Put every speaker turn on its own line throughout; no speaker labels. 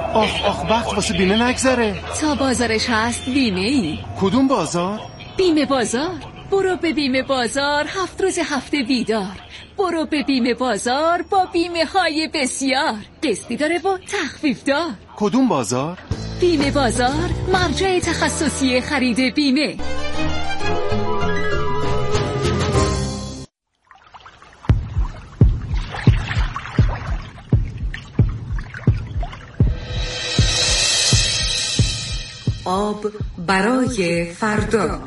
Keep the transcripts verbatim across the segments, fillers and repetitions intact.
آخ آخ وقت واسه بیمه نگذره.
تا بازارش هست بیمه ای.
کدوم بازار؟
بیمه بازار. برو به بیمه بازار، هفت روز هفته بیدار. برو به بیمه بازار با بیمه های بسیار، قسطی داره و تخفیف دار.
کدوم بازار؟
بیمه بازار، مرجع تخصصی خرید بیمه.
آب برای فردا.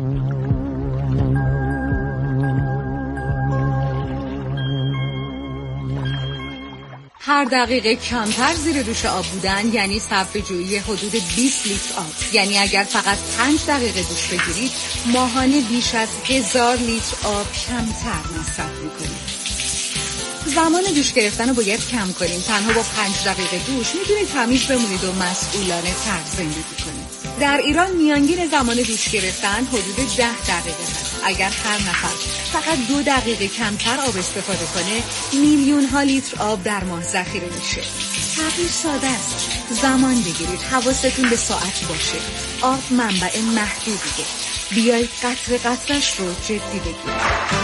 هر دقیقه کمتر زیر دوش آب بودن یعنی صرفه‌جویی حدود بیست لیتر آب. یعنی اگر فقط پنج دقیقه دوش بگیرید ماهانه بیش از هزار لیتر آب کمتر مصرف میکنید. زمان دوش گرفتن رو باید کم کنیم. تنها با پنج دقیقه دوش میتونید تمیز بمونید و مسئولانه تر زندگی کنید. در ایران میانگین زمان دوش گرفتن حدود ده دقیقه هست. اگر هر نفر فقط دو دقیقه کمتر آب استفاده کنه میلیون ها لیتر آب در ماه ذخیره میشه. تغییر ساده است. زمان بگیرید، حواستون به ساعت باشه. آب منبع محدودیه. بیایید قطره قطرش رو جدی بگیرید.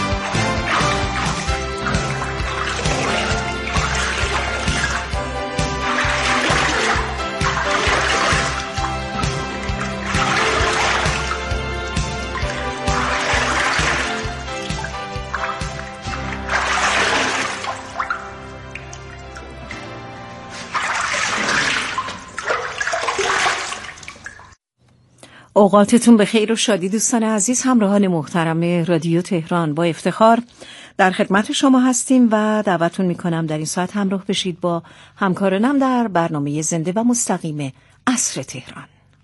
اوقاتتون به خیر و شادی دوستان عزیز. همراهان محترم رادیو تهران، با افتخار در خدمت شما هستیم و دعوتتون میکنم در این ساعت همراه بشید با همکارانم در برنامه زنده و مستقیم عصر تهران.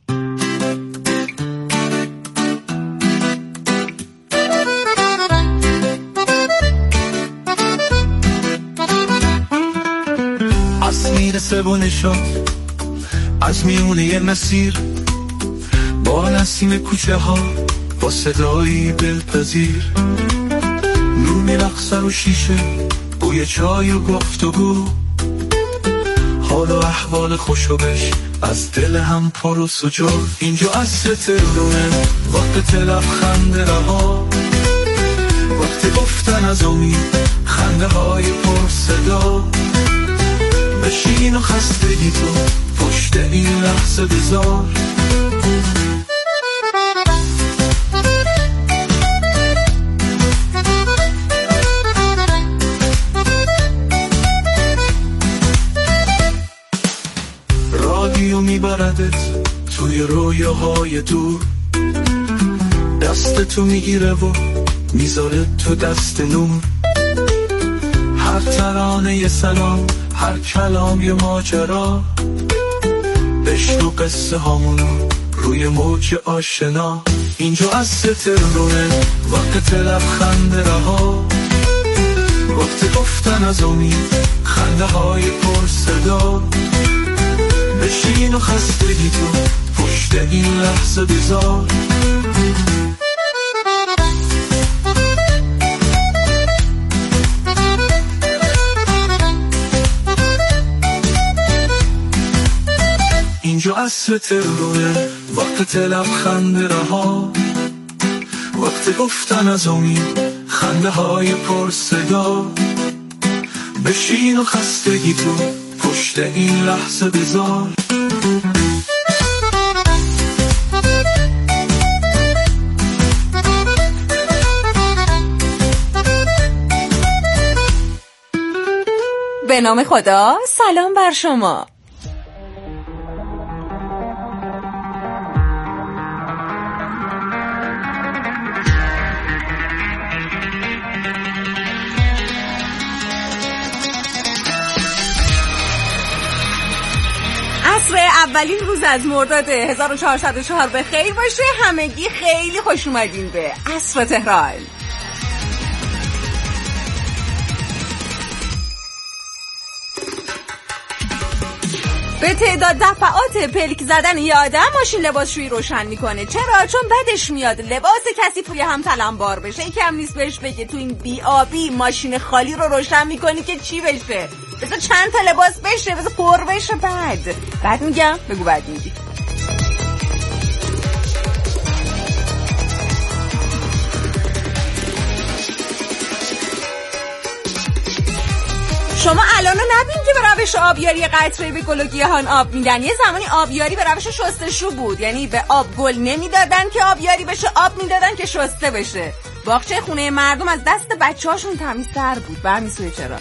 عصر میرسه و نشاد از میونه یه مسیر، با نسیم کوچه ها، با صدایی دلپذیر، نور میرقصه رو شیشه، بوی چای و گفتگو، حال و احوال خوشوبش از دل هم پر و سجود. اینجا عصر تهرونه، وقت لبخند رها، وقت گفتن از امید، خنده های پر صدا. بشین و خستگی تو پشت این لحظه بذار، رادیو میبردت توی رویاهای دور، دست تو میگیره و میذاره تو دست نور. هر ترانه یه سلام، هر کلام یه ماجرا، بشنو قصه هامونو روی موج آشنا. اینجا عصر تهرونه، وقت لبخند رها، وقت گفتن از امید، خنده های پر صدا. بشین و خستگی تو پشت این لحظه بذار، اینجا عصر تهرونه، وقت لبخند رها، وقت گفتن از امید، خنده های پر صدا. بشین و خستگی تو پشت این لحظه بذار.
به نام خدا، سلام بر شما. اولین روز از مرداد هزار و چهارصد و چهار به خیر باشه. همگی خیلی خوش اومدین به عصر تهران. به تعداد دفعات پلک زدن یه آدم ماشین لباسشویی روشن میکنه. چرا؟ چون بدش میاد لباس کثیف روی هم تلمبار بشه. یکم نیست بهش بگه تو این بی آبی ماشین خالی رو روشن میکنی که چی بشه؟ بذار چند تا لباس بشه، بذار پر بشه. بعد بعد میگم بگو بعد میگی. شما الان نبین که به روش آبیاری قطره به گل و گیاهان آب میدن. یه زمانی آبیاری به روش شستشو بود، یعنی به آب گل نمیدادن که آبیاری بشه، آب میدادن که شسته بشه. باغچه خونه مردم از دست بچه هاشون تمیزتر بود. برمیسوی چرا؟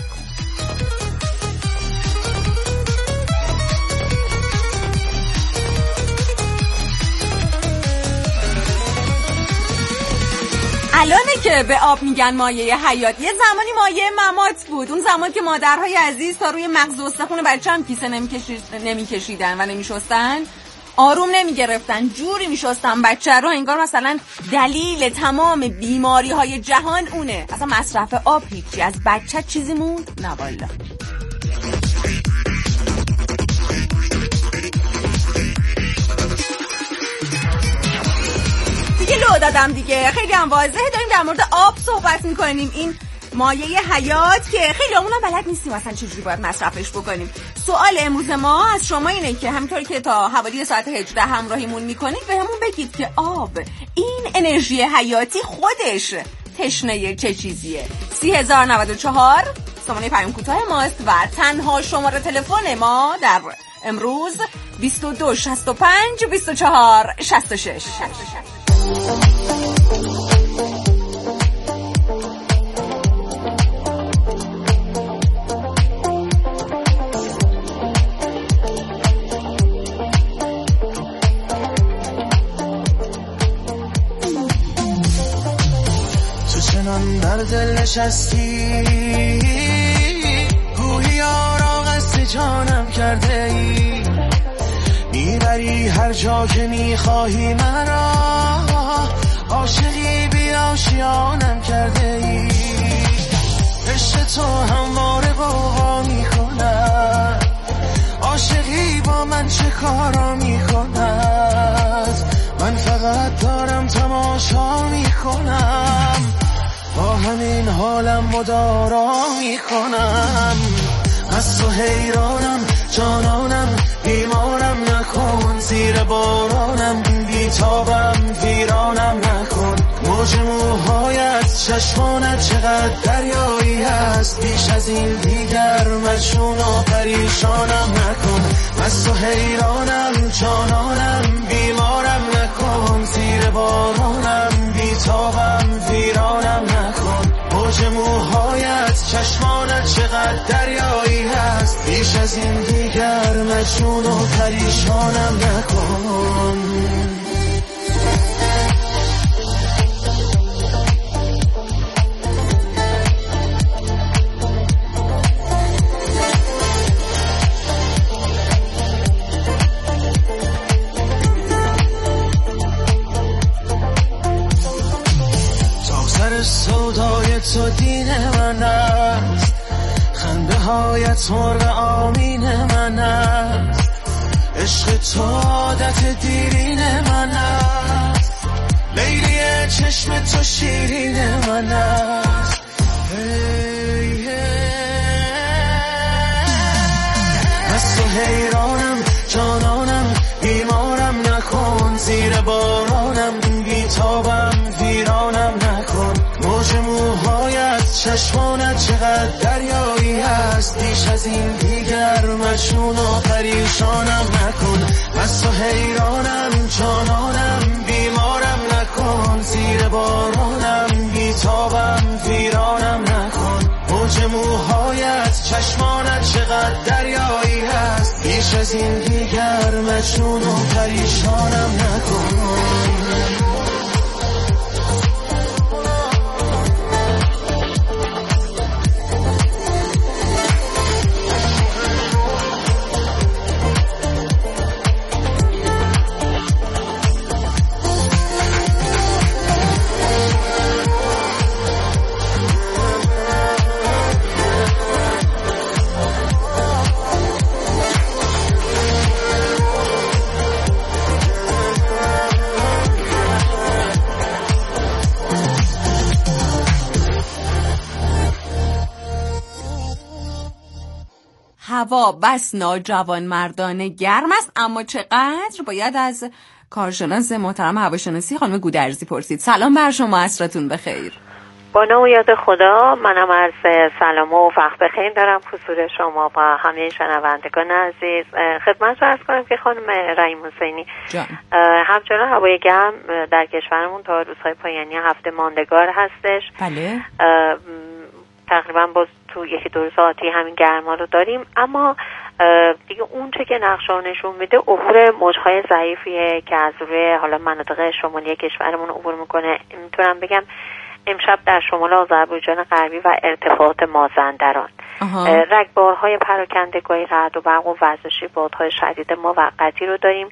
الانه که به آب میگن مایه حیات. یه زمانی مایه ممات بود. اون زمان که مادرهای عزیز تا روی مغز و استخون بچه هم کیسه نمیکشیدن و نمیشستن، آروم نمیگرفتن، جوری میشستن بچه رو انگار مثلا دلیل تمام بیماری های جهان اونه. اصلا مصرف آب هیچی. از بچه چیزی موند؟ نه والا. دیگه لو دادم دیگه، خیلی هم واضحه. داریم در مورد آب صحبت میکنیم، این مایه حیات که خیلی همون هم بلد نیستیم اصلا چجوری باید مصرفش بکنیم. سوال امروز ما از شما اینه که همینطوری که تا حوالی ساعت هجده همراهیمون میکنید به همون بگید که آب، این انرژی حیاتی خودش تشنه چه چیزیه؟ سی هزار نود و چهار سامانه پیام کوتاه ماست و تنها شماره تلفن ما در امروز بیست و دو شصت و پنج بیست و چهار شصت و شش.
در دل نشستی، گویی یارا قصد جانم کرده ای، میبری هر جا که میخواهی مرا، عاشقی بی آشیانم کرده ای، عشق تو همواره غوغا میکند، عاشقی با من چه کارا میکند، من فقط دارم تماشا میکنم، با همین حالم مدارا میکنم، از تو حیرانم جانانم، بیمارم نکن، زیر بارانم بیتابم ویرانم نکن، موج موهایت چشمانت چقدر دریایی هست، بیش از این دیگر مجنون و پریشانم نکن، از تو حیرانم جانانم، بیمارم نکن، زیر بارانم بیتابم ویرانم نکن، موج موهایت چشمانت چقدر دریایی هست، بیش از این دیگر مجنون و پریشانم نکن. سودای تو دین من است، خنده هایت مرغ آمین من است، عشق تو عادت دیرین من است، لیلی چشم تو شیرین من است، hey, hey. از تو حیرانم جانانم، بیمارم نکن، زیر بارانم بیتابم ویرانم نکن، موج موهایت چشمانت چقدر دریایی هست، بیش از این دیگر مجنون و پریشانم نکن، از تو حیرانم جانانم، بیمارم نکن، زیر بارانم بیتابم ویرانم نکن، موج موهایت چشمانت چقدر دریایی هست، بیش از این دیگر مجنون و پریشانم نکن.
هوا بس ناجوانمردانه گرم است، اما چقدر باید از کارشناس محترم هواشناسی خانم گودرزی پرسید. سلام بر شما، عصرتون بخیر.
با نام و یاد خدا، منم عرض سلام و وقت بخیر دارم حضور شما و همه شنوندگان عزیز. خدمت رو عرض کنم که خانم رحیم حسینی همچنان هوای گرم در کشورمون تا روزهای پایانی هفته ماندگار هستش.
بله.
تقریبا باز تو یکی دو روز آتی همین گرما رو داریم، اما دیگه اون چه که نقشه نشون میده عبور موجهای ضعیفیه که از روی حالا مناطق شمالی کشورمون عبور میکنه. میتونم بگم امشب در شمال آذربایجان غربی و ارتفاعات مازندران رگبارهای پراکندگاهی رعد و برق و وزشی بادهای شدید موقتی رو داریم.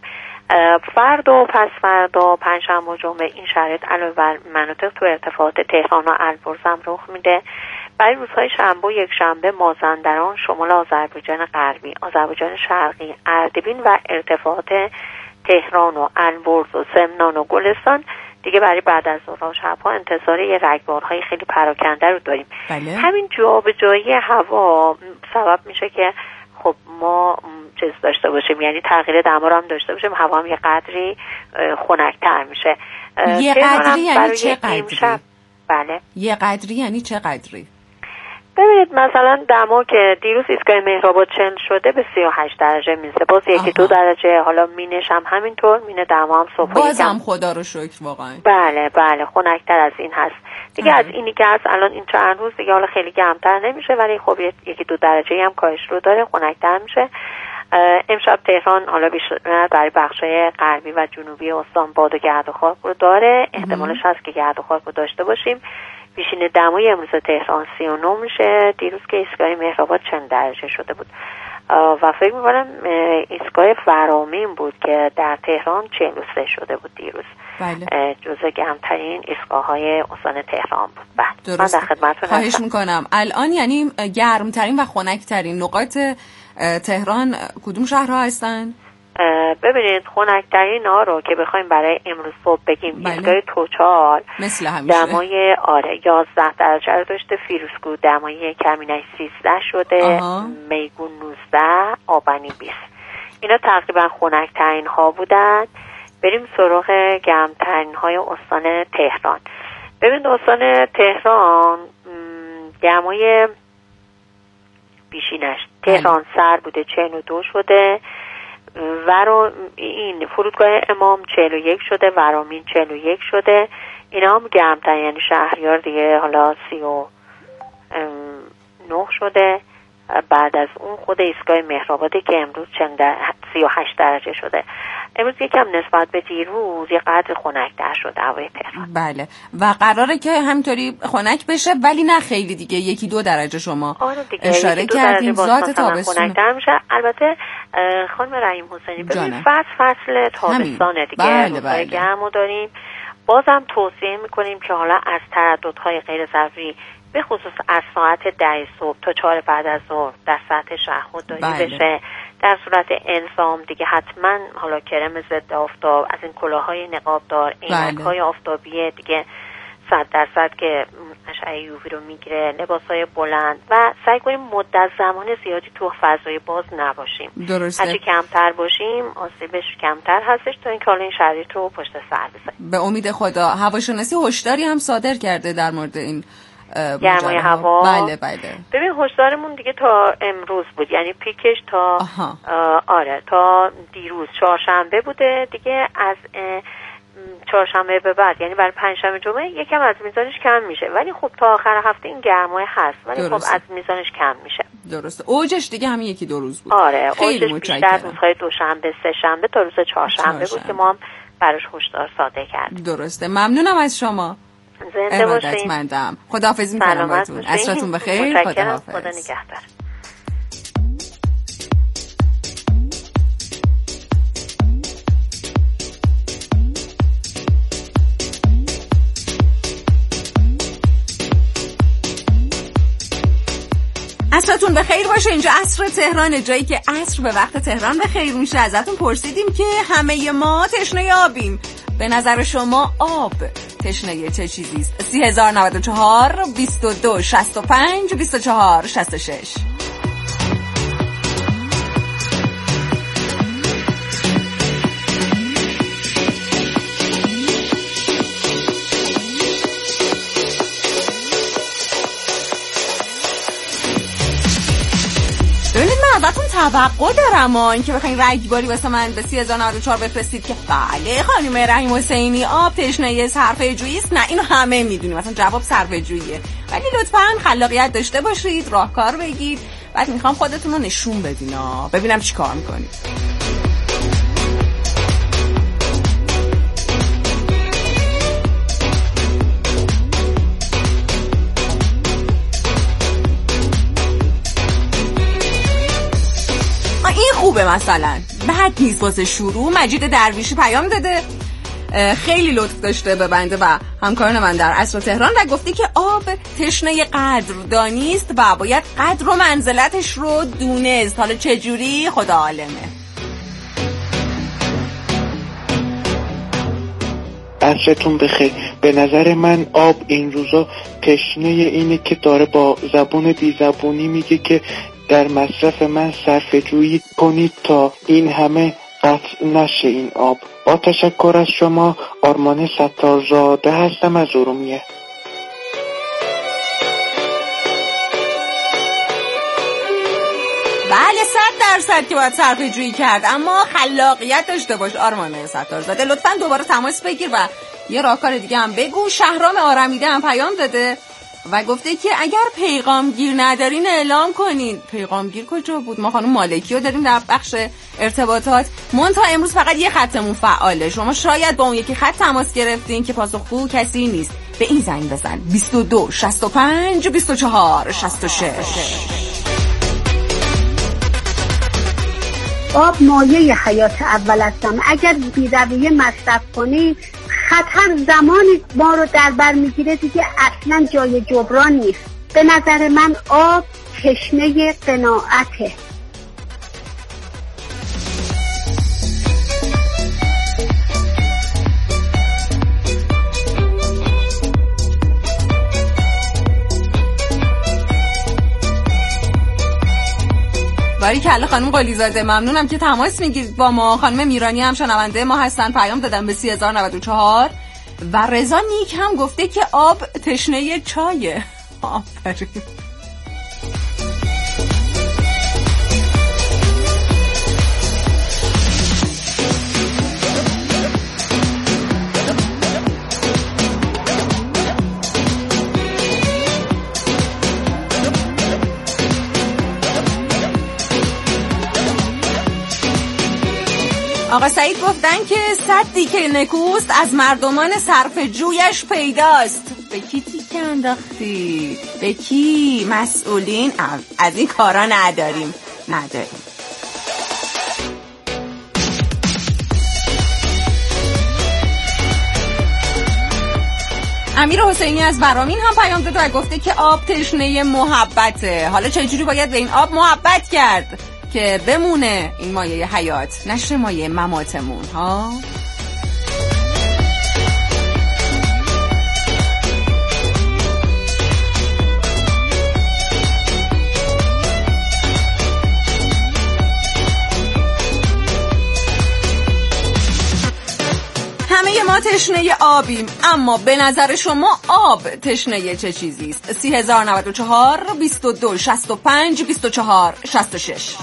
فردا و پس فردا پنجشنبه و جمعه این شرایط علاوه بر مناطق تو ارتفاعات تهران و البرز هم رخ میده. برای روزهای شنبه و یک شنبه مازندران، شمال آذربایجان غربی، آذربایجان شرقی، اردبیل و ارتفاعات تهران و البرز و سمنان و گلستان دیگه برای بعد از ظهر و شب‌ها انتظار یه رگبارهای خیلی پراکنده رو داریم.
بله.
همین جابجایی هوا سبب میشه که خب ما چیز داشته باشیم، یعنی تغییر دما رو هم داشته باشیم، هوا هم یه قدری خنک‌تر میشه.
یه قدری یعنی چه قدری؟
بله.
یه قدری یعنی چه قدری؟
ببینید مثلا دما که دیروز ایستگاه مهرآباد چهل شده به سی و هشت درجه میرسه، باز یکی دو درجه، حالا مینش هم همینطور، مین دما هم صبح
بازم خدا رو شکر واقعا.
بله بله خنک‌تر از این هست دیگه. از اینی که هست الان این چند روز دیگه حالا خیلی گرمتر نمیشه، ولی خب یکی دو درجه هم کاهش رو داره، خنک‌تر میشه. امشب تهران حالا بیشتر برای بخشای غربی و جنوبی استان باد و گرد و خاک رو داره، احتمالش هست که گرد و خاک رو داشته باشیم. بیشین دمای امروز تهران سی و نه میشه، دیروز که ایستگاه مهرآباد چند درجه شده بود و فکر میکنم ایستگاه فرامین بود که در تهران چهل و سه شده بود دیروز.
بله.
جزو گرمترین ایستگاه های استان تهران بود. بله. من در خدمتتون
خواهش
هستم.
میکنم. الان یعنی گرمترین و خنکترین نقاط تهران کدوم شهرها هستن؟
ببینید خنک‌ترین ها رو که بخوایم برای امروز صبح بگیم، ایستگاه توچال
مثل همیشه
دمای آره یازده درجه رو داشته، فیروزکوه دمای کمینش سیزده شده، آها. میگون نوزده، آبنی بیست. اینا تقریبا خنک‌ترین ها بودن. بریم سراغ گرمترین های استان تهران. ببینید استان تهران دمای بیشینش تهران سر بوده چهل و دو شده، ورا این فرودگاه امام چهل و یک شده، ورامین چهل و یک شده. اینا هم گرمتر، یعنی شهریار دیگه حالا سی و نه شده. بعد از اون خود ایستگاه مهرآبادی که امروز چند سی و هشت درجه شده. امروز یکم نسبت به دیروز یه قدر خنک‌تر شده هوای تهران.
بله و قراره که همینطوری خنک بشه، ولی نه خیلی دیگه، یکی دو درجه شما
آره دیگه
اشاره کردین ذات تابستون
خنک‌تر میشه. البته خانم رحیم حسینی ببین فصل فصل تابستانه دیگه،
بله بله.
گرمو داریم. بازم توصیه میکنیم که حالا از ترددهای غیر ضروری به خصوص از ساعت ده صبح تا چهار بعد از ظهر در سطح شهر خودداری
بله.
بشه. در صورت انسام دیگه حتما حالا کرم ضد آفتاب، از این کلاهای نقابدار، عینک‌های
بله.
آفتابی دیگه صد درصد که اشعه یووی رو میگیره، لباسای بلند و سعی کنیم مدت زمان زیادی تو فضای باز نباشیم.
درسته.
هرچی کمتر باشیم آسیبش کمتر هستش، تا اینکه حالا این شرایط رو پشت سر بزنیم.
به امید خدا. هواشناسی هشداری هم صادر کرده در مورد این
گرمای هوا.
بله بله.
ببین هشدارمون دیگه تا امروز بود، یعنی پیکش تا آره تا دیروز چهارشنبه بوده دیگه. از چهارشنبه به بعد یعنی برای پنجشنبه جمعه یکم از میزانش کم میشه، ولی خب تا آخر هفته این گرمای هست، ولی خب از میزانش کم میشه.
درسته. اوجش دیگه همین یکی دو روز بود.
آره اوجش بیشتر روزهای دوشنبه، سه شنبه تا روز چهارشنبه بود که ما هم براش هشدار صادر کردیم.
درسته. ممنونم از شما.
زنده باشین.
ارادتمندم. خداحافظی می‌کنم باهاتون. عصرتون بخیر. خداحافظ.
خدا نگهدار.
عصرتون بخیر باشه. اینجا عصر تهران، جایی که عصر به وقت تهران بخیر میشه. ازتون پرسیدیم که همه ما تشنه آبیم. به نظر شما آب تشنه چه چیزیست؟ سی هزار نود و چهار بیست و دو شصت و پنج بیست و چهار شصت و شش. ازتون توقع دارم این که بخواین رگباری واسه من به سی هزار و نود و چهار بفرستید که بله خانم رحیم حسینی آب تشنه صرفه جویی است. نه اینو همه میدونیم، مثلا جواب صرفه جوییه، ولی لطفاً خلاقیت داشته باشید، راهکار بگید. بعد میخوام خودتون رو نشون بدین ببینم چی کار میکنید. این خوبه مثلا، بعد نیست واسه شروع. مجید درویشی پیام داده، خیلی لطف داشته به بنده و همکاران من در عصر تهران و گفته که آب تشنه قدردانی است و باید قدر و منزلتش رو دونست. حالا چجوری خدا عالمه.
عصرتون بخیر. به نظر من آب این روزا تشنه اینه که داره با زبون بی زبونی میگه که در مصرف من صرفه جویی کنید تا این همه قطع نشه این آب. با تشکر از شما، آرمان ستارزاده هستم از ارومیه.
بله صد درصد که باید صرفه جویی کرد، اما خلاقیت داشته باش آرمان ستارزاده. لطفاً دوباره تماس بگیر و یه راهکار دیگه هم بگو. شهرام آرمیده هم پیام داده و گفته که اگر پیغامگیر ندارین اعلام کنین. پیغامگیر کجا بود؟ ما خانم مالکی رو داریم در بخش ارتباطات. منتها امروز فقط یه خطمون فعاله. شما شاید با اون یکی خط تماس گرفتین که پاسخگو کسی نیست. به این زنگ بزن بیست و دو شصت و پنج بیست و چهار شصت و شش.
آب مایه حیات اول هستم. اگر بی‌رویه مصرف کنی خطر زمانی ما رو در بر میگیره دیگه اصلا جای جبران نیست. به نظر من آب تشنه قناعته.
باریکلا خانم قلیزاده، ممنونم که تماس میگیرید با ما. خانم میرانی هم شنونده ما هستن، پیام دادن به سی هزار و نود و چهار. و رضا نیک هم گفته که آب تشنه چایه. آفرین. آقا سعید گفتن که صدی که نکوست از مردمان صرفه جویش پیداست. به کی تیکه انداختی؟ به کی؟ مسئولین؟ از این کارا نداریم نداریم امیر حسینی از برامین هم پیام داده و گفته که آب تشنه محبته. حالا چجوری باید به این آب محبت کرد که بمونه این مایه حیات، نشه مایه مماتمون ها؟ همه ما تشنه آبیم، اما به نظر شما آب تشنه چه چیزی است؟ سی هزار و نود و چهار بیست و دو شصت و پنج بیست و چهار شصت و شش.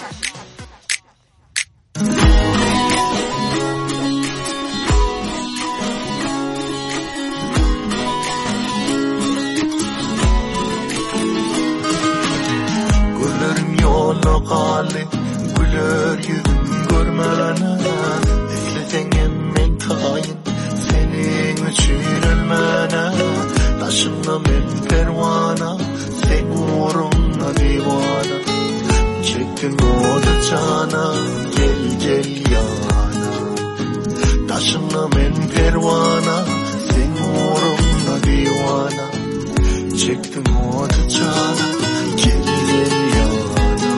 Güllerim yolla kalli, güler yüzüm görmene. Ekleten emmen tayin, senin için ölmene. Taşınla men pervana, sen uğruna divana. Çektin oda cana, gel gel yana. Taşınla men pervana, sen uğruna divana. Çektin oda cana, gel gel yana.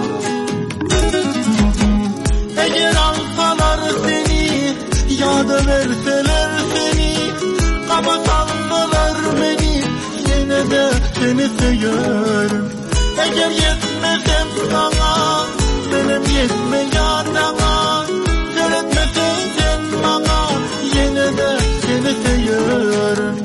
Eğer alsalar seni, ya da verseler seni, kapatsalar beni, yine de seni severim. Eğer yetmesem sana, benim yetme yanına, sen etmesen sen bana, yine de seni severim.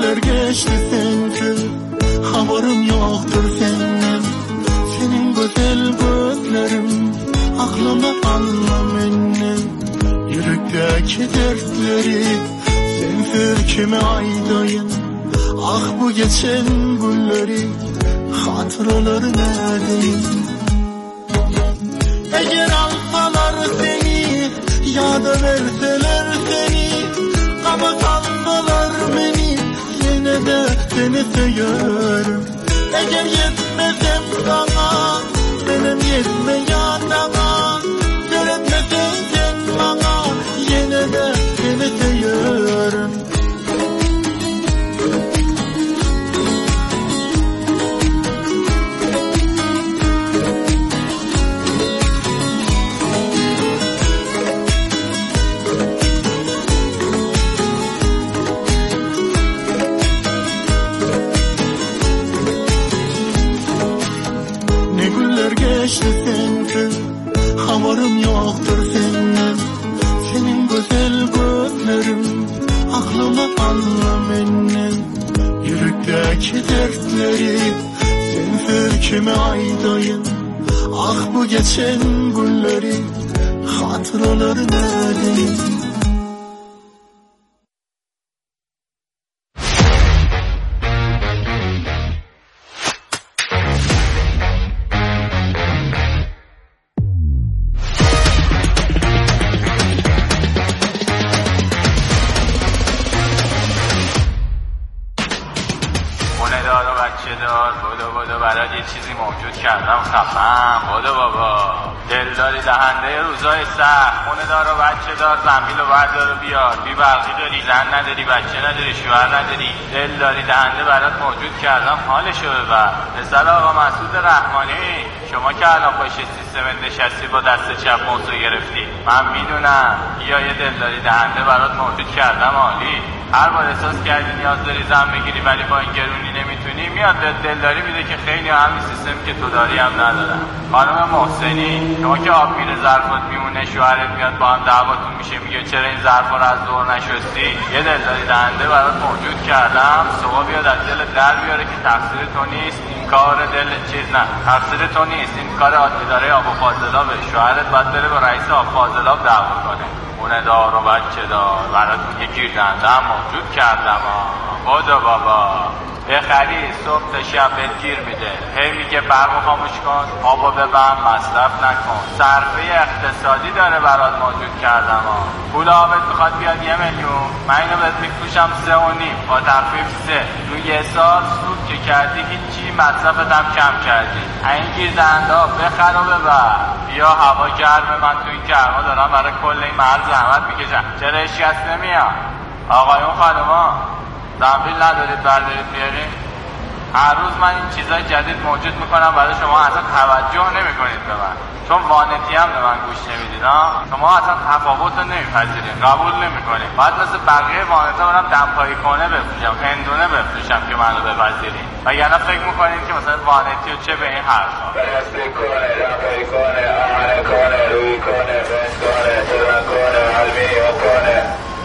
güller geçti sensiz havarım yoktur senin. Senin güzel gözlerin aklıma anlamını. Yürekteki dertleri sensiz kime aydayım. Ah bu geçen günleri hatıraları neredeyim. Eğer alsalar seni ya da verseler seni, kapatsalar beni yine de seni seviyorum. Eğer yetmezem sana benim yetmeyen sana, göretmesen sen bana yine de seni seviyorum. Geçti sensiz havarım yoktur senin. Senin güzel gözlerin aklıma anlamını. Yürekteki dertleri sensiz kime aydayım. Ah bu geçen günleri hatıraları neredeyim.
دلداری دهنده روزای سخت، خونه دار و بچه دار، زنبیل و بردار و بیار، بی برقی داری، زن نداری، بچه نداری، شوهر نداری، دلداری دهنده برات موجود کردم، حالشو ببر. پسر آقا مسعود رحمانی، شما که الان پشت سیستم نشستی با دست چپ موضوع گرفتی، من میدونم یا یه دلداری دهنده برات موجود کردم، عالی. هر بار احساس کردی نیاز داری زن بگیری ولی با این گرونی نمیتونی، میاد دلداری میده که خیلی همین سیستم که تو داری هم ندارم. خانم محسنی، شما که آب میره ظرفات میمونه، شوهرت میاد با هم دعواتون میشه، میگه چرا این ظرفا رو از دور نشستی، یه دلداری دهنده برات موجود کردم، صبح بیاد از دل در بیاره که تقصیر تو نیست، این کار دل چیز نه تقصیر تو نیست، این کار اداره آب و فاضلابه، شوهرت باید بره با رئیس آب فاضلاب دعوا کنه. خونه دار و بچه دار براتون یه گیر دنده هم موجود کردم ها. خدا بابا بخری صبح تا شب بهت گیر میده، هی میگه برقو خاموش کن، آبو ببند، مصرف نکن، صرفه اقتصادی داره برات موجود کردم ها. پول آبت میخواد بیاد یه میلیون، من اینو بهت میفروشم سه و نیم با تخفیف سه، تو یه سال سود که کردی هیچی، مصرفت هم کم کردی. این گیر دنده ها بخر و ببر. بیا هوا گرمه، من تو این گرما دارم برای کل این محل زحمت میکشم، چرا هیچ کس نمیاد؟ آقایون خانوما زنبیل ندارید بردارید بیارید؟ هر روز من این چیزای جدید موجود میکنم برای شما، اصلا توجه نمیکنید به من، چون وانتی هم به من گوش نمیدید ها. شما اصلا تفاوت رو نمیپذیرید، قبول نمیکنید. باید مثل بقیه وانتا برم دمپایی کنه بفروشم، هندونه بفروشم که منو بپذیرید، وگرنه فکر میکنید که مثلا وانتی و چه به این حرفا. دستی کنه، دمپایی کنه، آهنه کنه، روی کنه، بس کنه، تران کنه، علمیه کنه،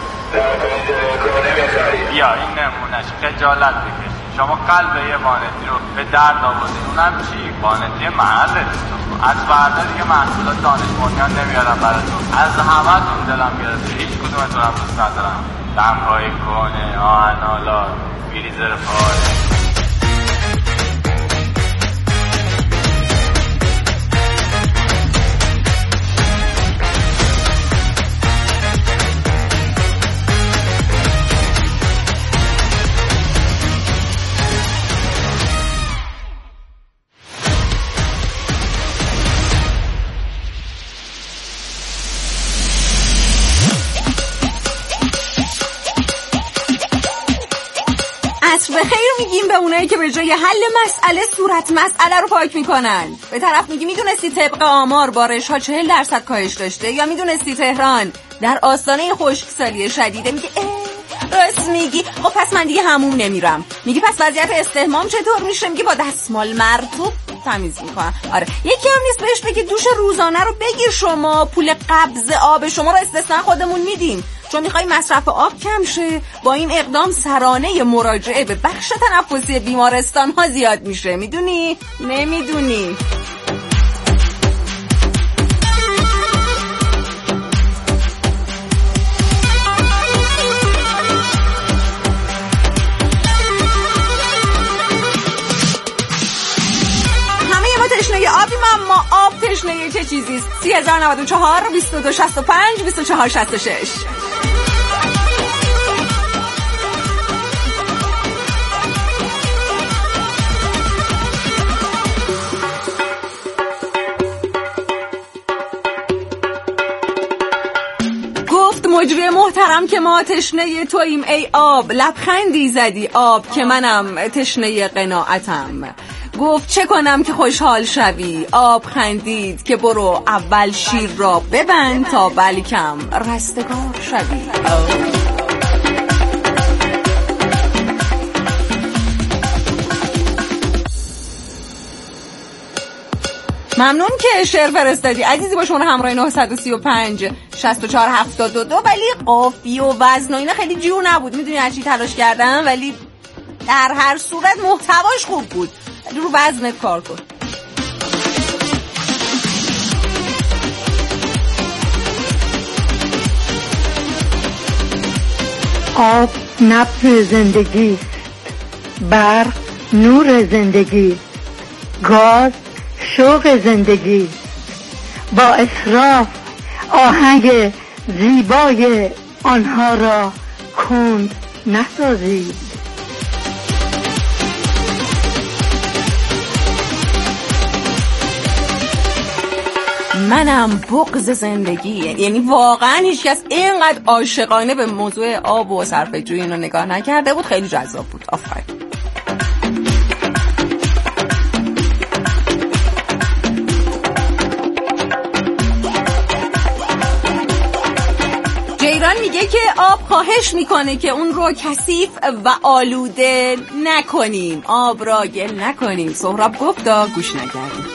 بیا این نمونش خجالت بکشید. شما قلب یه وانتی رو به درد آوردید، اونم چی؟ وانتی محلتون. از فردا دیگه محصولات دانش بنیان نمیارم براتون، از همه تون دلم گرفته، هیچ کدومتون هم دوست ندارم. دمپایی کنه، آهنالات، فریزر پاره.
عصر بخیر میگیم به اونایی که به جای حل مسئله صورت مسئله رو پاک میکنن. به طرف میگی میدونستی طبق آمار بارش ها چهل درصد کاهش داشته، یا میدونستی تهران در آستانه خشکسالی شدیده، میگه اه راست میگی، خب پس من دیگه حموم نمیرم. میگی پس وضعیت استحمام چطور میشه؟ میگی با دستمال مرطوب تمیز میکنم. آره یکی هم نیست بهش بگی دوش روزانه رو بگیر، شما پول قبض آب شما رو استثنا خودمون میدیم، چون میخوای مصرف آب کم شه، با این اقدام سرانه مراجعه به بخش تنفسی بیمارستان ها زیاد میشه. میدونی؟ نمیدونی؟ تشنه آبیم، اما آب تشنه چه چیزیست؟ سی هزار نود و چهار بیست و دو شصت و پنج بیست و چهار شصت و شش. گفت مجری محترم که ما تشنه توییم ای آب، لبخندی زدی آب که منم تشنه قناعتم. گفت چه کنم که خوشحال شوی، آب خندید که برو اول شیر را ببند تا بلکم رستگار شوی. ممنون که شعر فرستادی عزیزی. با شما همراه نه سه پنج شصت و چهار هفتاد و دو، ولی قافیه و وزن و اینا خیلی جور نبود. میدونی از چی تلاش کردم، ولی در هر صورت محتواش خوب بود. رو وزنت کار کن.
آب نبض زندگی، برق نور زندگی، گاز شوق زندگی. با اسراف آهنگ زیبای آنها را کند نسازید.
منم بغض زندگی. یعنی واقعا هیچ کس اینقدر عاشقانه به موضوع آب و صرفه‌جویی اینو نگاه نکرده بود. خیلی جذاب بود. آفرین. جیران میگه که آب خواهش میکنه که اون رو کثیف و آلوده نکنیم، آب را گل نکنیم. سهراب گفتا گوش نکردیم.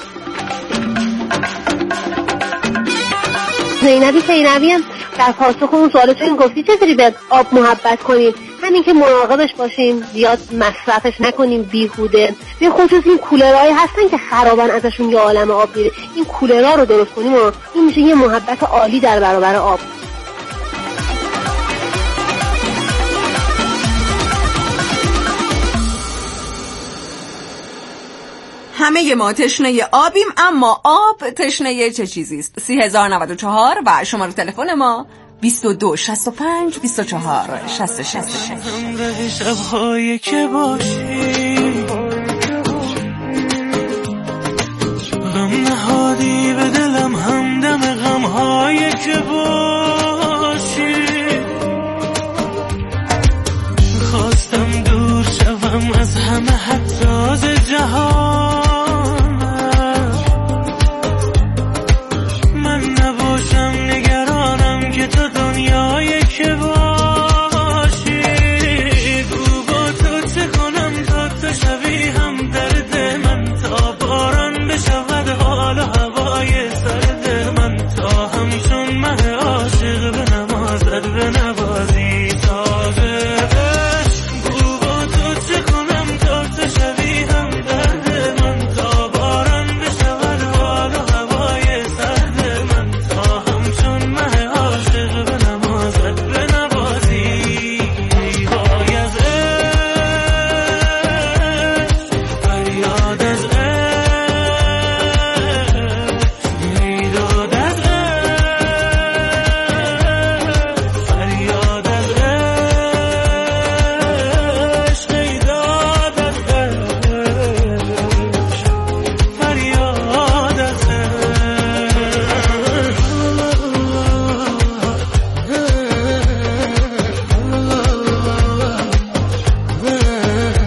زینبی زینبی هم در پاسخ اون سوالتون گفتی چطوری به آب محبت کنیم؟ همین که مراقبش باشیم، زیاد مصرفش نکنیم بیهوده. به خصوص این کولرهای هستن که خرابن، ازشون یه عالمه آب میره. این کولرها رو درست کنیم و این میشه یه محبت عالی در برابر آب.
همه ما تشنه آبیم، اما آب تشنه چه چیزیست؟ سی هزار نود و چهار و شماره تلفن ما بیست و دو شصت و پنج بیست و چهار شصت و شش.
همراه شب‌هایی که باشی، غم نهادی به دلم، همدم غم‌هایی که باشی.